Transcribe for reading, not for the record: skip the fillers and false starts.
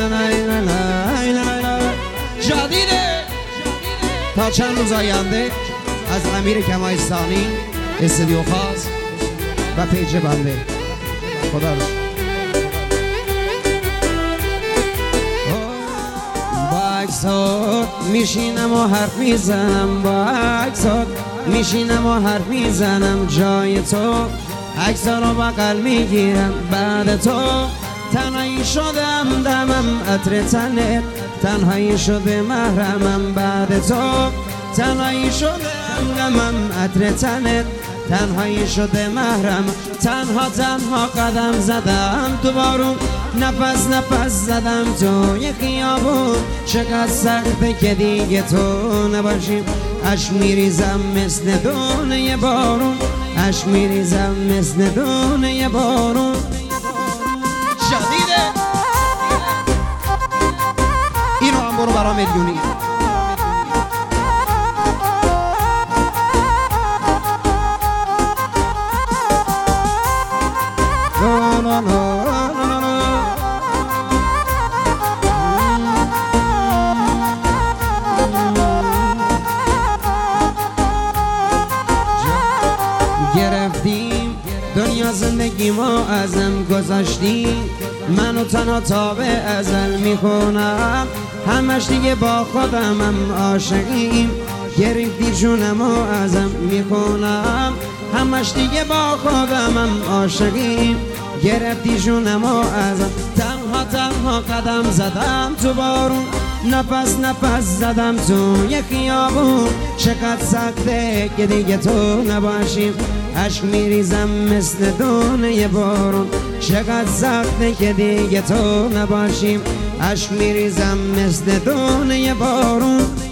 جدیده تا چند روز آینده از امیر کمایستانی استودیو خاص و پیج بنده. خدا رو با اکسات میشینم و حرف میزنم، با اکسات میشینم و حرف میزنم، جای تو اکسا رو بغل میگیرم. بعد تو تنهایی شدم، دمم عطر تنت تنهایی شده محرمم. بعد تو تنهایی شدم، دمم عطر تنت تنهایی شده محرم. تنها تنها قدم زدم تو بارون، نفس نفس زدم تو یه خیابون. چقدر سخته که دیگه تو نباشیم، عشق میریزم مثل دونه بارون، عشق میریزم مثل دونه بارون. شدیده اینو هم برو برا میلیونی. گرفتیم دنیا زندگی ما ازم گذاشتیم، منو تنها تا به ازل میکنم، همش دیگه با خودمم عاشقیم. گرفتی جونمو ازم میکنم، همش دیگه با خودمم عاشقیم. گرفتی جونمو ازم، تنها تنها قدم زدم تو بارون، نفس نفس زدم تو یه خیابون. چقدر سخته که دیگه تو نباشیم، عشق میریزم مثل دونه بارون. چقدر سخته که دیگه تو نباشیم، عشق میریزم مثل دونه بارون.